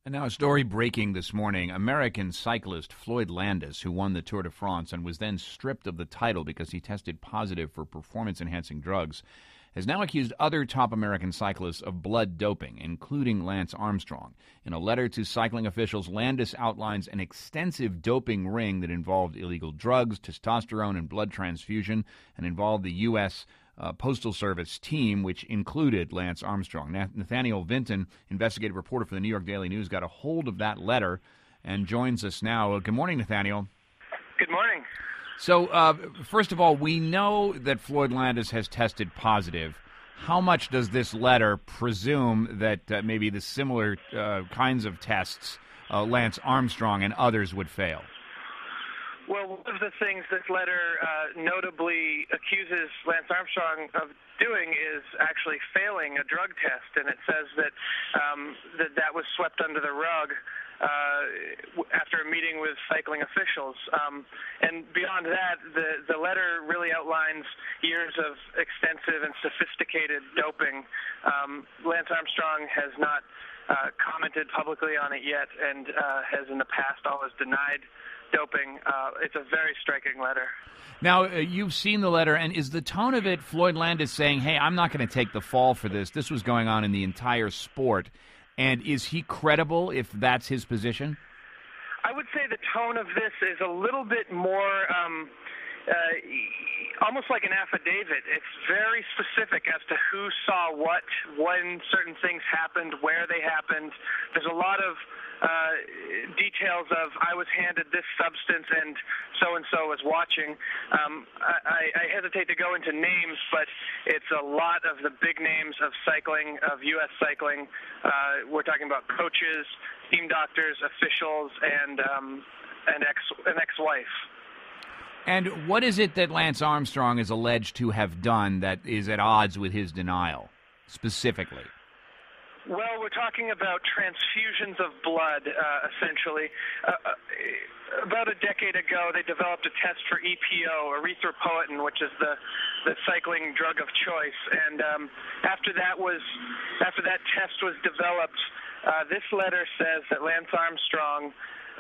And now a story breaking this morning. American cyclist Floyd Landis, who won the Tour de France and was then stripped of the title because he tested positive for performance-enhancing drugs, has now accused other top American cyclists of blood doping, including Lance Armstrong. In a letter to cycling officials, Landis outlines an extensive doping ring that involved illegal drugs, testosterone, and blood transfusion, and involved the U.S. Postal Service team, which included Lance Armstrong. Nathaniel Vinton, investigative reporter for the New York Daily News, got a hold of that letter and joins us now. Good morning, Nathaniel. Good morning. So, first of all, we know that Floyd Landis has tested positive. How much does this letter presume that maybe the similar kinds of tests Lance Armstrong and others would fail? Well, one of the things this letter notably accuses Lance Armstrong of doing is actually failing a drug test, and it says that that was swept under the rug after a meeting with cycling officials. And beyond that, the letter really outlines years of extensive and sophisticated doping. Lance Armstrong has not commented publicly on it yet and has in the past always denied doping. It's a very striking letter. Now, you've seen the letter, and is the tone of it Floyd Landis saying, hey, I'm not going to take the fall for this? This was going on in the entire sport. And is he credible if that's his position? I would say the tone of this is a little bit more almost like an affidavit. It's very specific as to who saw what, when certain things happened, where they happened. There's a lot of details of I was handed this substance and so was watching. I hesitate to go into names, but it's a lot of the big names of cycling, of U.S. cycling. We're talking about coaches, team doctors, officials, and an ex-wife. And what is it that Lance Armstrong is alleged to have done that is at odds with his denial, specifically? Well, we're talking about transfusions of blood, essentially. About a decade ago, they developed a test for EPO, erythropoietin, which is the cycling drug of choice. And after that test was developed, this letter says that Lance Armstrong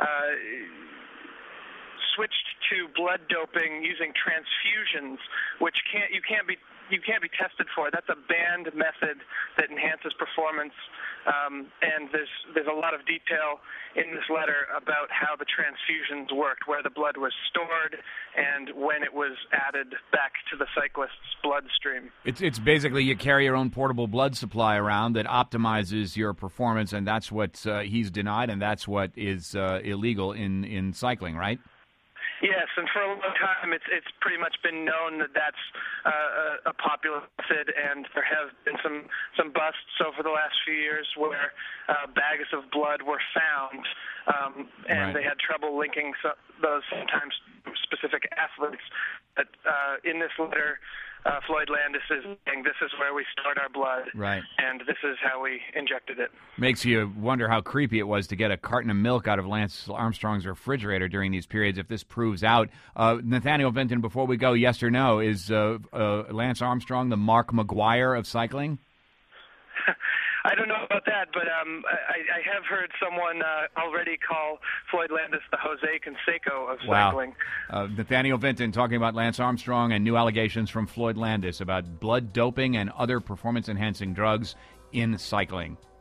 switched to blood doping using transfusions, which you can't be tested for. That's a banned method that enhances performance, and there's a lot of detail in this letter about how the transfusions worked, where the blood was stored, and when it was added back to the cyclist's bloodstream. It's basically you carry your own portable blood supply around that optimizes your performance, and that's what he's denied, and that's what is illegal in cycling, right? Yes, and for a long time, it's pretty much been known that that's a popular method, and there have been some busts over the last few years where bags of blood were found, and Right. They had trouble linking those sometimes specific athletes. But in this letter, Floyd Landis is saying this is where we stored our blood, right, and this is how we injected it. Makes you wonder how creepy it was to get a carton of milk out of Lance Armstrong's refrigerator during these periods if this proves out. Nathaniel Vinton, before we go, yes or no, is Lance Armstrong the Mark McGuire of cycling? I don't know about that, but I have heard someone already call Floyd Landis the Jose Canseco of cycling. Wow. Nathaniel Vinton talking about Lance Armstrong and new allegations from Floyd Landis about blood doping and other performance-enhancing drugs in cycling.